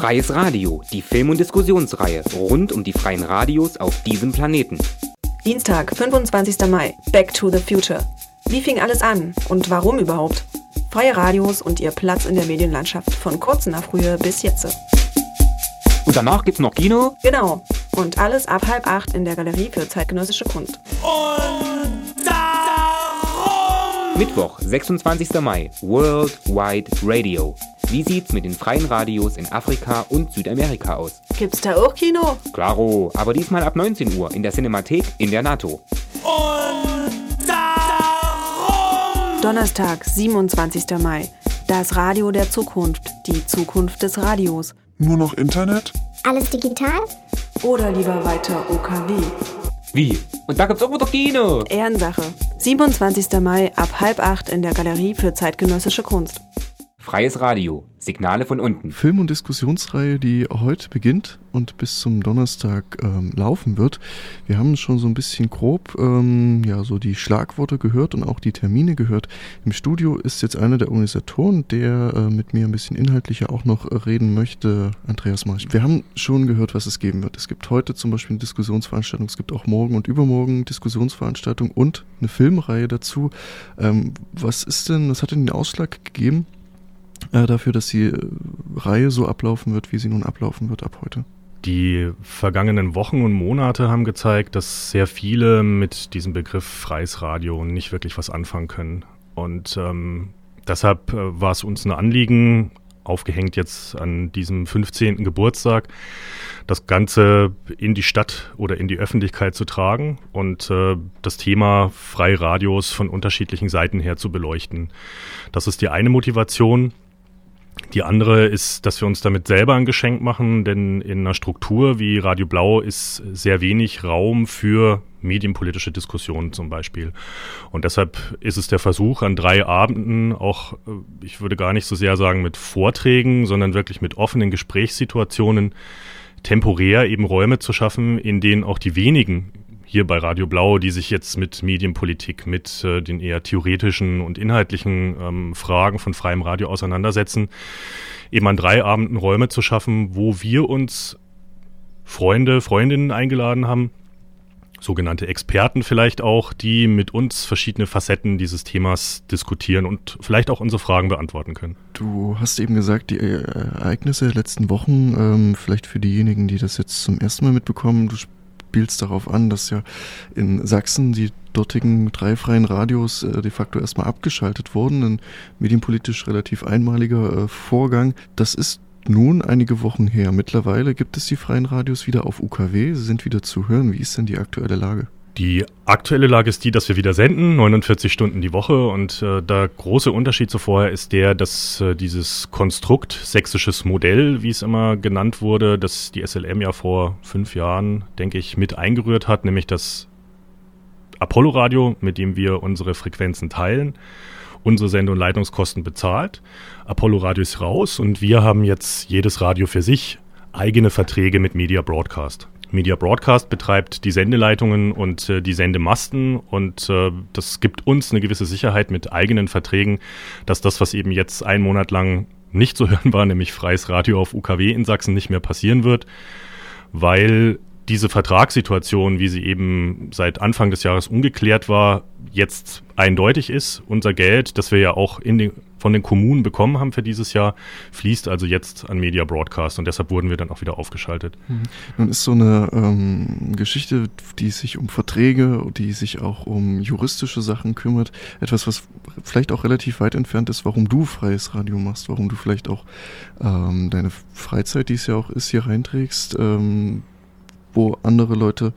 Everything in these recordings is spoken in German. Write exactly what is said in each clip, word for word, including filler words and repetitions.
Freies Radio, die Film- und Diskussionsreihe rund um die freien Radios auf diesem Planeten. Dienstag, fünfundzwanzigster Mai, Back to the Future. Wie fing alles an und warum überhaupt? Freie Radios und ihr Platz in der Medienlandschaft von kurz nach früher bis jetzt. Und danach gibt's noch Kino? Genau. Und alles ab halb acht in der Galerie für zeitgenössische Kunst. Und darum! Mittwoch, sechsundzwanzigster Mai, World Wide Radio. Wie sieht's mit den freien Radios in Afrika und Südamerika aus? Gibt's da auch Kino? Klaro, aber diesmal ab neunzehn Uhr in der Cinemathek in der NATO. Und darum! Donnerstag, siebenundzwanzigster Mai. Das Radio der Zukunft. Die Zukunft des Radios. Nur noch Internet? Alles digital? Oder lieber weiter O K W. Wie? Und da gibt's auch wieder Kino! Ehrensache. siebenundzwanzigster Mai ab halb acht in der Galerie für zeitgenössische Kunst. Freies Radio, Signale von unten. Film- und Diskussionsreihe, die heute beginnt und bis zum Donnerstag ähm, laufen wird. Wir haben schon so ein bisschen grob ähm, ja, so die Schlagworte gehört und auch die Termine gehört. Im Studio ist jetzt einer der Organisatoren, der äh, mit mir ein bisschen inhaltlicher auch noch äh, reden möchte, Andreas March. Wir haben schon gehört, was es geben wird. Es gibt heute zum Beispiel eine Diskussionsveranstaltung, es gibt auch morgen und übermorgen Diskussionsveranstaltung und eine Filmreihe dazu. Ähm, was ist denn, was hat denn den Ausschlag gegeben dafür, dass die Reihe so ablaufen wird, wie sie nun ablaufen wird ab heute? Die vergangenen Wochen und Monate haben gezeigt, dass sehr viele mit diesem Begriff freies Radio nicht wirklich was anfangen können. Und ähm, deshalb äh, war es uns ein Anliegen, aufgehängt jetzt an diesem fünfzehnten Geburtstag, das Ganze in die Stadt oder in die Öffentlichkeit zu tragen und äh, das Thema freie Radios von unterschiedlichen Seiten her zu beleuchten. Das ist die eine Motivation. Die andere ist, dass wir uns damit selber ein Geschenk machen, denn in einer Struktur wie Radio Blau ist sehr wenig Raum für medienpolitische Diskussionen zum Beispiel. Und deshalb ist es der Versuch an drei Abenden, auch, ich würde gar nicht so sehr sagen mit Vorträgen, sondern wirklich mit offenen Gesprächssituationen, temporär eben Räume zu schaffen, in denen auch die wenigen hier bei Radio Blau, die sich jetzt mit Medienpolitik, mit äh, den eher theoretischen und inhaltlichen ähm, Fragen von freiem Radio auseinandersetzen, eben an drei Abenden Räume zu schaffen, wo wir uns Freunde, Freundinnen eingeladen haben, sogenannte Experten vielleicht auch, die mit uns verschiedene Facetten dieses Themas diskutieren und vielleicht auch unsere Fragen beantworten können. Du hast eben gesagt, die Ereignisse der letzten Wochen, ähm, vielleicht für diejenigen, die das jetzt zum ersten Mal mitbekommen, du spielst darauf an, dass ja in Sachsen die dortigen drei freien Radios äh, de facto erstmal abgeschaltet wurden. Ein medienpolitisch relativ einmaliger äh, Vorgang. Das ist nun einige Wochen her. Mittlerweile gibt es die freien Radios wieder auf U K W. Sie sind wieder zu hören. Wie ist denn die aktuelle Lage? Die aktuelle Lage ist die, dass wir wieder senden, neunundvierzig Stunden die Woche, und äh, der große Unterschied zu vorher ist der, dass äh, dieses Konstrukt, sächsisches Modell, wie es immer genannt wurde, das die S L M ja vor fünf Jahren, denke ich, mit eingerührt hat, nämlich das Apollo-Radio, mit dem wir unsere Frequenzen teilen, unsere Sende- und Leitungskosten bezahlt. Apollo-Radio ist raus und wir haben jetzt jedes Radio für sich eigene Verträge mit Media Broadcast. Media Broadcast betreibt die Sendeleitungen und äh, die Sendemasten, und äh, das gibt uns eine gewisse Sicherheit mit eigenen Verträgen, dass das, was eben jetzt einen Monat lang nicht zu hören war, nämlich freies Radio auf U K W in Sachsen, nicht mehr passieren wird, weil diese Vertragssituation, wie sie eben seit Anfang des Jahres ungeklärt war, jetzt eindeutig ist. Unser Geld, das wir ja auch in den, von den Kommunen bekommen haben für dieses Jahr, fließt also jetzt an Media Broadcast, und deshalb wurden wir dann auch wieder aufgeschaltet. Mhm. Nun ist so eine ähm, Geschichte, die sich um Verträge, die sich auch um juristische Sachen kümmert, etwas, was vielleicht auch relativ weit entfernt ist, warum du freies Radio machst, warum du vielleicht auch ähm, deine Freizeit, die es ja auch ist, hier reinträgst, ähm, wo andere Leute,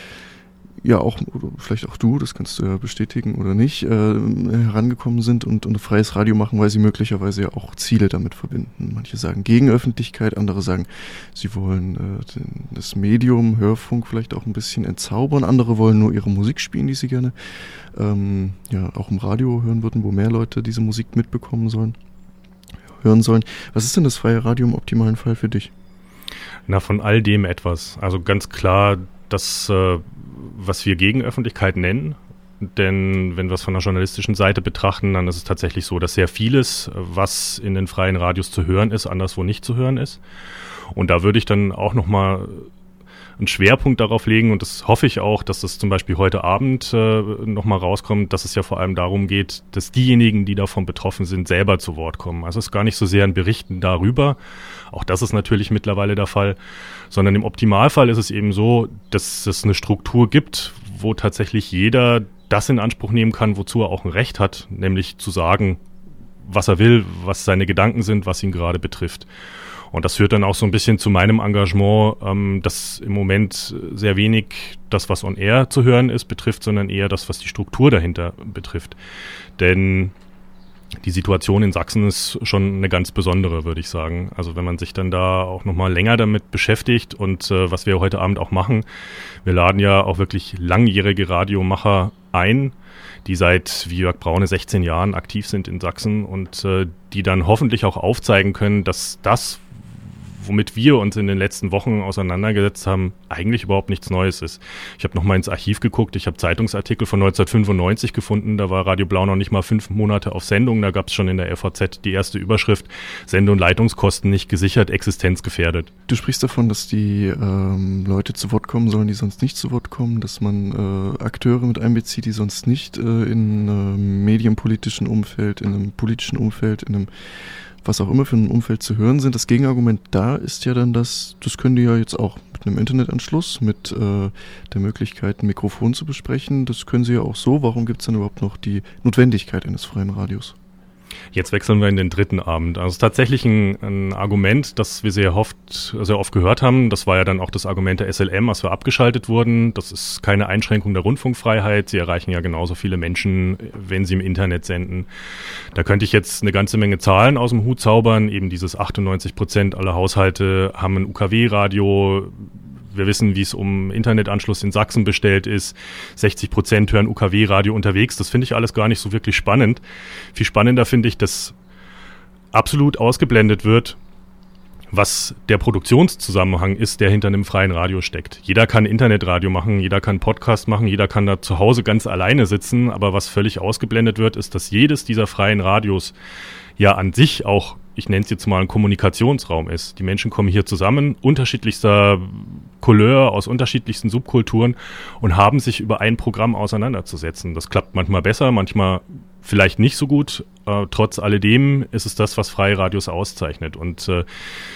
ja auch, oder vielleicht auch du, das kannst du ja bestätigen oder nicht, äh, herangekommen sind und, und freies Radio machen, weil sie möglicherweise ja auch Ziele damit verbinden. Manche sagen gegen Öffentlichkeit, andere sagen, sie wollen äh, den, das Medium, Hörfunk vielleicht auch ein bisschen entzaubern, andere wollen nur ihre Musik spielen, die sie gerne ähm, ja auch im Radio hören würden, wo mehr Leute diese Musik mitbekommen sollen, hören sollen. Was ist denn das freie Radio im optimalen Fall für dich? Na, von all dem etwas. Also ganz klar, das, äh, was wir Gegenöffentlichkeit nennen, denn wenn wir es von der journalistischen Seite betrachten, dann ist es tatsächlich so, dass sehr vieles, was in den freien Radios zu hören ist, anderswo nicht zu hören ist. Und da würde ich dann auch nochmal einen Schwerpunkt darauf legen, und das hoffe ich auch, dass das zum Beispiel heute Abend äh, nochmal rauskommt, dass es ja vor allem darum geht, dass diejenigen, die davon betroffen sind, selber zu Wort kommen. Also es ist gar nicht so sehr ein Berichten darüber, auch das ist natürlich mittlerweile der Fall, sondern im Optimalfall ist es eben so, dass es eine Struktur gibt, wo tatsächlich jeder das in Anspruch nehmen kann, wozu er auch ein Recht hat, nämlich zu sagen, was er will, was seine Gedanken sind, was ihn gerade betrifft. Und das führt dann auch so ein bisschen zu meinem Engagement, ähm, das im Moment sehr wenig das, was on air zu hören ist, betrifft, sondern eher das, was die Struktur dahinter betrifft. Denn die Situation in Sachsen ist schon eine ganz besondere, würde ich sagen. Also wenn man sich dann da auch nochmal länger damit beschäftigt und äh, was wir heute Abend auch machen, wir laden ja auch wirklich langjährige Radiomacher ein, die seit, wie Jörg Braune, sechzehn Jahren aktiv sind in Sachsen und äh, die dann hoffentlich auch aufzeigen können, dass das, womit wir uns in den letzten Wochen auseinandergesetzt haben, eigentlich überhaupt nichts Neues ist. Ich habe nochmal ins Archiv geguckt, ich habe Zeitungsartikel von neunzehnhundertfünfundneunzig gefunden, da war Radio Blau noch nicht mal fünf Monate auf Sendung, da gab es schon in der F V Z die erste Überschrift, Sende- und Leitungskosten nicht gesichert, existenzgefährdet. Du sprichst davon, dass die ähm, Leute zu Wort kommen sollen, die sonst nicht zu Wort kommen, dass man äh, Akteure mit einbezieht, die sonst nicht äh, in einem medienpolitischen Umfeld, in einem politischen Umfeld, in einem was auch immer für ein Umfeld zu hören sind. Das Gegenargument da ist ja dann, dass das können die ja jetzt auch mit einem Internetanschluss, mit äh, der Möglichkeit, ein Mikrofon zu besprechen. Das können sie ja auch so. Warum gibt es dann überhaupt noch die Notwendigkeit eines freien Radios? Jetzt wechseln wir in den dritten Abend. Also es ist tatsächlich ein, ein Argument, das wir sehr oft, sehr oft gehört haben. Das war ja dann auch das Argument der S L M, als wir abgeschaltet wurden. Das ist keine Einschränkung der Rundfunkfreiheit. Sie erreichen ja genauso viele Menschen, wenn sie im Internet senden. Da könnte ich jetzt eine ganze Menge Zahlen aus dem Hut zaubern. Eben dieses achtundneunzig Prozent aller Haushalte haben ein U K W-Radio. Wir wissen, wie es um Internetanschluss in Sachsen bestellt ist. sechzig Prozent hören U K W-Radio unterwegs. Das finde ich alles gar nicht so wirklich spannend. Viel spannender finde ich, dass absolut ausgeblendet wird, was der Produktionszusammenhang ist, der hinter einem freien Radio steckt. Jeder kann Internetradio machen, jeder kann Podcast machen, jeder kann da zu Hause ganz alleine sitzen. Aber was völlig ausgeblendet wird, ist, dass jedes dieser freien Radios ja an sich auch, ich nenne es jetzt mal, ein Kommunikationsraum ist. Die Menschen kommen hier zusammen, unterschiedlichster Couleur, aus unterschiedlichsten Subkulturen und haben sich über ein Programm auseinanderzusetzen. Das klappt manchmal besser, manchmal vielleicht nicht so gut. Äh, trotz alledem ist es das, was freie Radios auszeichnet. Und äh,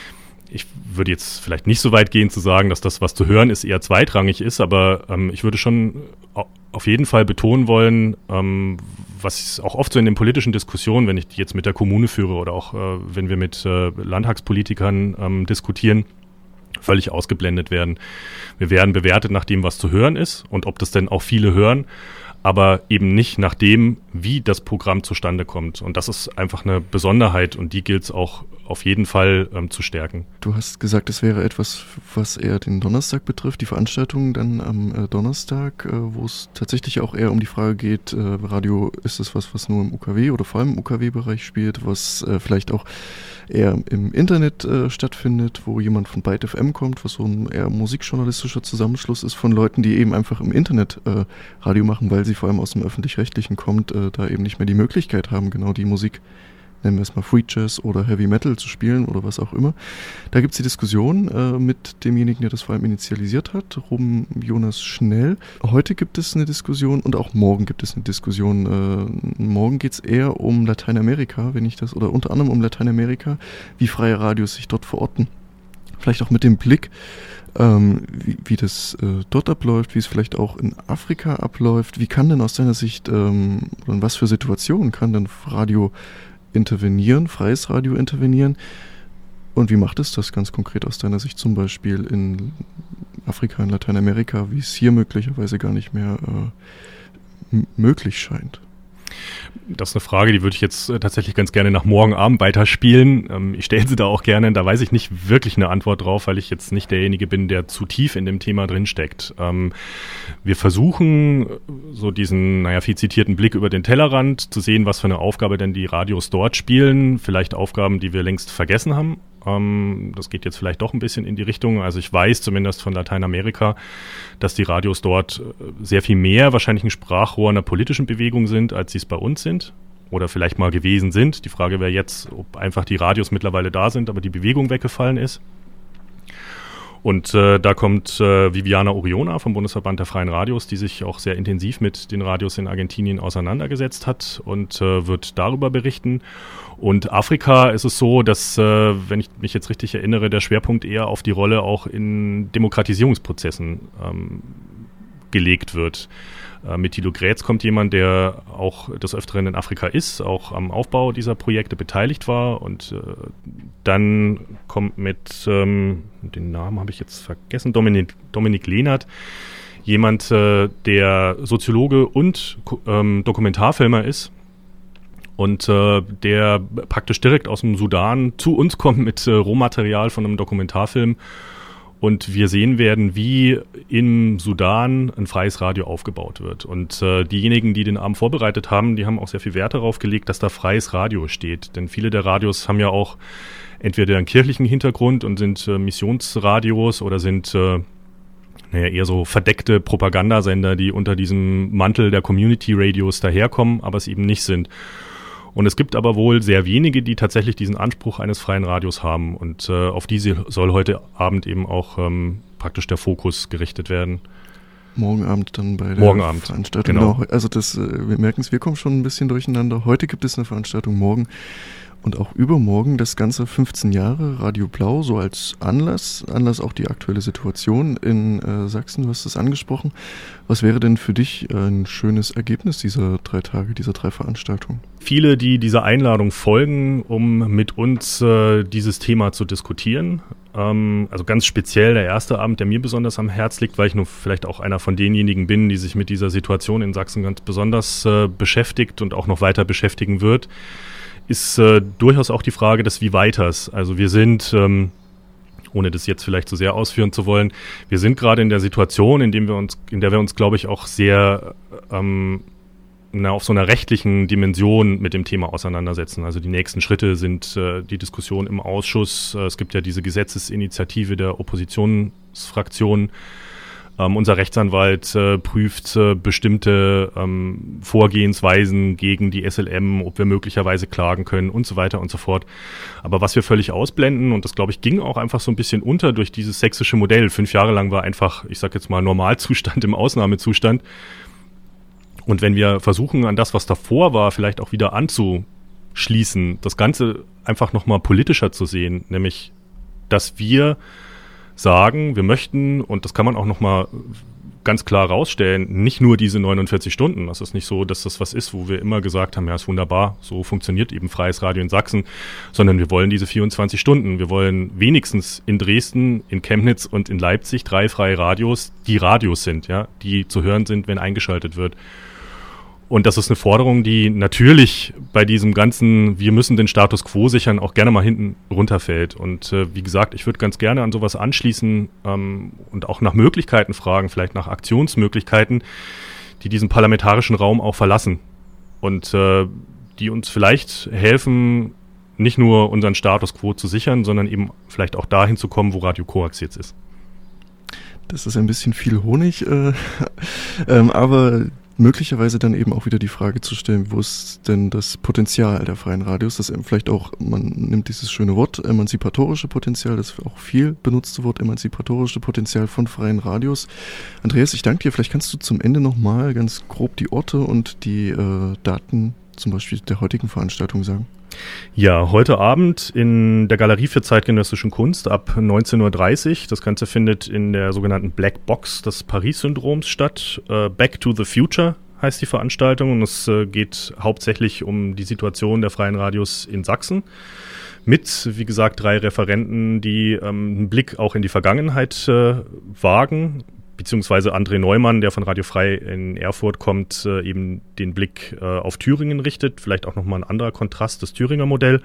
ich würde jetzt vielleicht nicht so weit gehen zu sagen, dass das, was zu hören ist, eher zweitrangig ist, aber ähm, ich würde schon auf jeden Fall betonen wollen, ähm, was auch oft so in den politischen Diskussionen, wenn ich die jetzt mit der Kommune führe oder auch äh, wenn wir mit äh, Landtagspolitikern ähm, diskutieren, völlig ausgeblendet werden. Wir werden bewertet nach dem, was zu hören ist und ob das denn auch viele hören, aber eben nicht nach dem, wie das Programm zustande kommt. Und das ist einfach eine Besonderheit und die gilt es auch auf jeden Fall ähm, zu stärken. Du hast gesagt, es wäre etwas, was eher den Donnerstag betrifft, die Veranstaltung dann am äh, Donnerstag, äh, wo es tatsächlich auch eher um die Frage geht, äh, Radio, ist es was, was nur im U K W oder vor allem im U K W-Bereich spielt, was äh, vielleicht auch eher im Internet äh, stattfindet, wo jemand von Byte F M kommt, was so ein eher musikjournalistischer Zusammenschluss ist von Leuten, die eben einfach im Internet äh, Radio machen, weil sie vor allem aus dem Öffentlich-Rechtlichen kommt, äh, da eben nicht mehr die Möglichkeit haben, genau die Musik, nennen wir es mal Free Jazz oder Heavy Metal zu spielen oder was auch immer. Da gibt es die Diskussion äh, mit demjenigen, der das vor allem initialisiert hat, Ruben Jonas Schnell. Heute gibt es eine Diskussion und auch morgen gibt es eine Diskussion. Äh, morgen geht es eher um Lateinamerika, wenn ich das, oder unter anderem um Lateinamerika, wie freie Radios sich dort verorten. Vielleicht auch mit dem Blick, ähm, wie, wie das äh, dort abläuft, wie es vielleicht auch in Afrika abläuft. Wie kann denn aus deiner Sicht, ähm, oder in was für Situationen kann denn Radio intervenieren, freies Radio intervenieren? Und wie macht es das ganz konkret aus deiner Sicht zum Beispiel in Afrika, in Lateinamerika, wie es hier möglicherweise gar nicht mehr äh, m- möglich scheint? Das ist eine Frage, die würde ich jetzt äh, tatsächlich ganz gerne nach morgen Abend weiterspielen. Ähm, ich stelle sie da auch gerne, da weiß ich nicht wirklich eine Antwort drauf, weil ich jetzt nicht derjenige bin, der zu tief in dem Thema drinsteckt. Ähm, wir versuchen, so diesen, naja, viel zitierten Blick über den Tellerrand zu sehen, was für eine Aufgabe denn die Radios dort spielen. Vielleicht Aufgaben, die wir längst vergessen haben. Ähm, das geht jetzt vielleicht doch ein bisschen in die Richtung. Also ich weiß zumindest von Lateinamerika, dass die Radios dort sehr viel mehr wahrscheinlich ein Sprachrohr einer politischen Bewegung sind, als sie es bei uns sind oder vielleicht mal gewesen sind. Die Frage wäre jetzt, ob einfach die Radios mittlerweile da sind, aber die Bewegung weggefallen ist. Und äh, da kommt äh, Viviana Oriona vom Bundesverband der Freien Radios, die sich auch sehr intensiv mit den Radios in Argentinien auseinandergesetzt hat und äh, wird darüber berichten. Und Afrika ist es so, dass, äh, wenn ich mich jetzt richtig erinnere, der Schwerpunkt eher auf die Rolle auch in Demokratisierungsprozessen ähm, gelegt wird. Äh, mit Thilo Grätz kommt jemand, der auch des Öfteren in Afrika ist, auch am Aufbau dieser Projekte beteiligt war. Und äh, dann kommt mit, ähm, den Namen habe ich jetzt vergessen, Dominik, Dominik Lehnert, jemand, äh, der Soziologe und ähm, Dokumentarfilmer ist. Und äh, der praktisch direkt aus dem Sudan zu uns kommt mit äh, Rohmaterial von einem Dokumentarfilm. Und wir sehen werden, wie im Sudan ein freies Radio aufgebaut wird. Und äh, diejenigen, die den Abend vorbereitet haben, die haben auch sehr viel Wert darauf gelegt, dass da freies Radio steht. Denn viele der Radios haben ja auch entweder einen kirchlichen Hintergrund und sind äh, Missionsradios oder sind äh, naja, eher so verdeckte Propagandasender, die unter diesem Mantel der Community-Radios daherkommen, aber es eben nicht sind. Und es gibt aber wohl sehr wenige, die tatsächlich diesen Anspruch eines freien Radios haben. Und äh, auf diese soll heute Abend eben auch ähm, praktisch der Fokus gerichtet werden. Morgen Abend dann bei der morgen Abend, Veranstaltung. Genau. Genau. Also das, wir merken es, wir kommen schon ein bisschen durcheinander. Heute gibt es eine Veranstaltung, morgen und auch übermorgen das Ganze fünfzehn Jahre Radio Blau, so als Anlass, Anlass auch die aktuelle Situation in äh, Sachsen, du hast es angesprochen. Was wäre denn für dich ein schönes Ergebnis dieser drei Tage, dieser drei Veranstaltungen? Viele, die dieser Einladung folgen, um mit uns äh, dieses Thema zu diskutieren. Ähm, also ganz speziell der erste Abend, der mir besonders am Herz liegt, weil ich nur vielleicht auch einer von denjenigen bin, die sich mit dieser Situation in Sachsen ganz besonders äh, beschäftigt und auch noch weiter beschäftigen wird, ist äh, durchaus auch die Frage des Wie weiters. Also wir sind, ähm, ohne das jetzt vielleicht zu sehr ausführen zu wollen, wir sind gerade in der Situation, in dem wir uns, in der wir uns, glaube ich, auch sehr ähm, na, auf so einer rechtlichen Dimension mit dem Thema auseinandersetzen. Also die nächsten Schritte sind äh, die Diskussion im Ausschuss. Äh, es gibt ja diese Gesetzesinitiative der Oppositionsfraktionen. Ähm, unser Rechtsanwalt äh, prüft äh, bestimmte ähm, Vorgehensweisen gegen die S L M, ob wir möglicherweise klagen können und so weiter und so fort. Aber was wir völlig ausblenden, und das, glaube ich, ging auch einfach so ein bisschen unter durch dieses sächsische Modell. Fünf Jahre lang war einfach, ich sage jetzt mal, Normalzustand im Ausnahmezustand. Und wenn wir versuchen, an das, was davor war, vielleicht auch wieder anzuschließen, das Ganze einfach nochmal politischer zu sehen, nämlich, dass wir sagen, wir möchten, und das kann man auch nochmal ganz klar rausstellen, nicht nur diese neunundvierzig Stunden. Das ist nicht so, dass das was ist, wo wir immer gesagt haben, ja, ist wunderbar, so funktioniert eben freies Radio in Sachsen, sondern wir wollen diese vierundzwanzig Stunden. Wir wollen wenigstens in Dresden, in Chemnitz und in Leipzig drei freie Radios, die Radios sind, ja, die zu hören sind, wenn eingeschaltet wird. Und das ist eine Forderung, die natürlich bei diesem ganzen, wir müssen den Status quo sichern, auch gerne mal hinten runterfällt. Und äh, wie gesagt, ich würde ganz gerne an sowas anschließen ähm, und auch nach Möglichkeiten fragen, vielleicht nach Aktionsmöglichkeiten, die diesen parlamentarischen Raum auch verlassen und äh, die uns vielleicht helfen, nicht nur unseren Status quo zu sichern, sondern eben vielleicht auch dahin zu kommen, wo Radio Koax jetzt ist. Das ist ein bisschen viel Honig, äh, ähm, aber möglicherweise dann eben auch wieder die Frage zu stellen, wo ist denn das Potenzial der freien Radios, das vielleicht auch, man nimmt dieses schöne Wort, emanzipatorische Potenzial, das auch viel benutzte Wort, emanzipatorische Potenzial von freien Radios. Andreas, ich danke dir, vielleicht kannst du zum Ende nochmal ganz grob die Orte und die äh, Daten zum Beispiel der heutigen Veranstaltung sagen. Ja, heute Abend in der Galerie für zeitgenössischen Kunst ab neunzehn Uhr dreißig. Das Ganze findet in der sogenannten Black Box des Paris-Syndroms statt. Uh, Back to the Future heißt die Veranstaltung und es uh, geht hauptsächlich um die Situation der freien Radios in Sachsen. Mit, wie gesagt, drei Referenten, die ähm, einen Blick auch in die Vergangenheit äh, wagen, beziehungsweise André Neumann, der von Radio Frei in Erfurt kommt, äh, eben den Blick äh, auf Thüringen richtet. Vielleicht auch nochmal ein anderer Kontrast, das Thüringer Modell.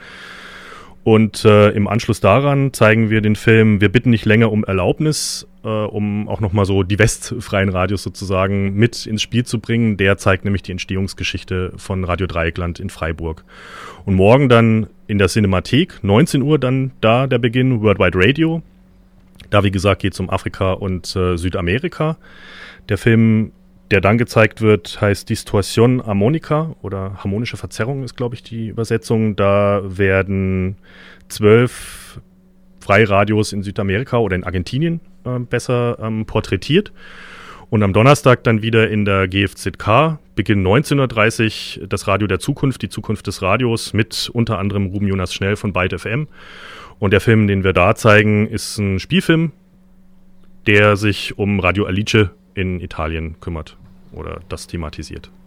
Und äh, im Anschluss daran zeigen wir den Film Wir bitten nicht länger um Erlaubnis, äh, um auch nochmal so die westfreien Radios sozusagen mit ins Spiel zu bringen. Der zeigt nämlich die Entstehungsgeschichte von Radio Dreieckland in Freiburg. Und morgen dann in der Cinemathek, neunzehn Uhr dann da der Beginn, Worldwide Radio. Da, wie gesagt, geht es um Afrika und äh, Südamerika. Der Film, der dann gezeigt wird, heißt Distorsion Harmonica oder harmonische Verzerrung ist, glaube ich, die Übersetzung. Da werden zwölf Freiradios in Südamerika oder in Argentinien äh, besser ähm, porträtiert. Und am Donnerstag dann wieder in der G F Z K, Beginn neunzehn Uhr dreißig, das Radio der Zukunft, die Zukunft des Radios, mit unter anderem Ruben Jonas Schnell von Byte F M. Und der Film, den wir da zeigen, ist ein Spielfilm, der sich um Radio Alice in Italien kümmert oder das thematisiert.